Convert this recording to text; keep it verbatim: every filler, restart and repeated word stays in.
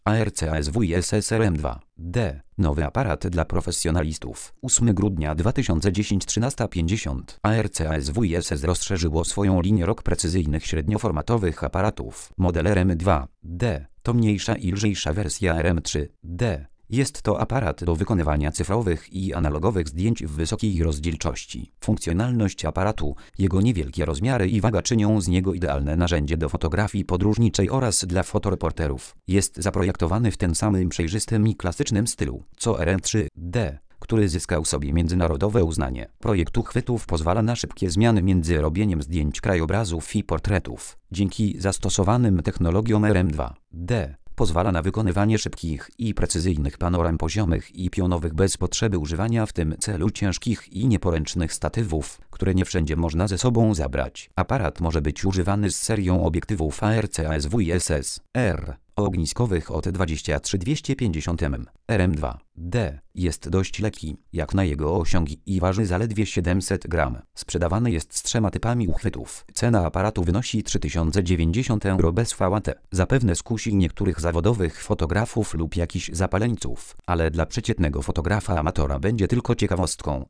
A R C A S W I S S R M dwa D. Nowy aparat dla profesjonalistów. ósmego grudnia dwa tysiące dziesiątego trzynaста pięćdziesiąt. A R C A S W I S S rozszerzyło swoją linię R O K precyzyjnych średnioformatowych aparatów. Model R M dwa D to mniejsza i lżejsza wersja R M trzy D. Jest to aparat do wykonywania cyfrowych i analogowych zdjęć w wysokiej rozdzielczości. Funkcjonalność aparatu, jego niewielkie rozmiary i waga czynią z niego idealne narzędzie do fotografii podróżniczej oraz dla fotoreporterów. Jest zaprojektowany w tym samym przejrzystym i klasycznym stylu, co R M trzy D, który zyskał sobie międzynarodowe uznanie. Projekt uchwytów pozwala na szybkie zmiany między robieniem zdjęć krajobrazów i portretów. Dzięki zastosowanym technologiom R M dwa D pozwala na wykonywanie szybkich i precyzyjnych panoram poziomych i pionowych bez potrzeby używania w tym celu ciężkich i nieporęcznych statywów, które nie wszędzie można ze sobą zabrać. Aparat może być używany z serią obiektywów A R C A S W I S S R o ogniskowych od dwadzieścia trzy do dwustu pięćdziesięciu milimetrów. R M dwa D jest dość lekki, jak na jego osiągi i waży zaledwie siedemset gramów. Sprzedawany jest z trzema typami uchwytów. Cena aparatu wynosi trzy tysiące dziewięćdziesiąt euro bez V A T. Zapewne skusi niektórych zawodowych fotografów lub jakichś zapaleńców, ale dla przeciętnego fotografa amatora będzie tylko ciekawostką.